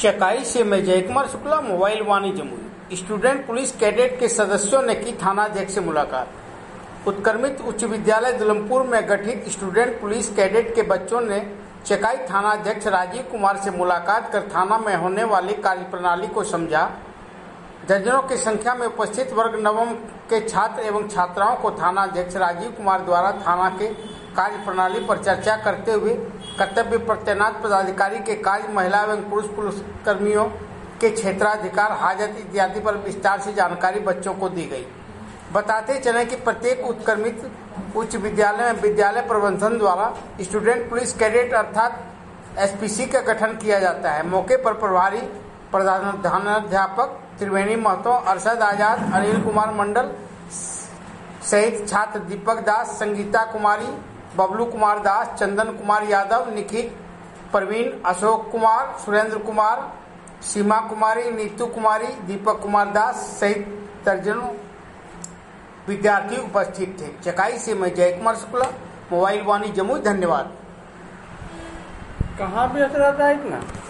चकाई से मैं Jaikumar Shukla, mobile Vani Jamui. Student police cadet के सदस्यों ने की थानाध्यक्ष से मुलाकात। उत्क्रमित उच्च विद्यालय दुलमपुर में गठित स्टूडेंट पुलिस कैडेट के बच्चों ने चकाई थानाध्यक्ष राजीव कुमार से मुलाकात कर थाना में होने वाली कार्यप्रणाली को समझा। दर्जनों की संख्या में उपस्थित वर्ग नवम के छात्र एवं छात्राओं को थानाध्यक्ष राजीव कुमार द्वारा थाना के कार्यप्रणाली पर चर्चा करते हुए कर्तव्य पर तैनात पदाधिकारी के कार्य, महिला एवं पुरुष पुलिसकर्मियों के क्षेत्राधिकार, हाजत इत्यादि पर विस्तार से जानकारी बच्चों को दी गई। बताते चले कि प्रत्येक उत्क्रमित उच्च विद्यालय में विद्यालय प्रबंधन द्वारा स्टूडेंट पुलिस कैडेट अर्थात एसपीसी का गठन किया जाता है। मौके पर प्रभारी प्रधानाध्यापक त्रिवेणी महतो, अरशद आजाद, अनिल कुमार मंडल सहित छात्र दीपक दास, संगीता कुमारी, बबलू कुमार दास, चंदन कुमार यादव, निखिल, प्रवीण, अशोक कुमार, सुरेंद्र कुमार, सीमा कुमारी, नीतू कुमारी, दीपक कुमार दास सहित दर्जनों विद्यार्थी उपस्थित थे। चकाई से मैं जयकुमार शुक्ला, मोबाइल वाणी जमुई। धन्यवाद। कहाँ बेच रहा था इतना?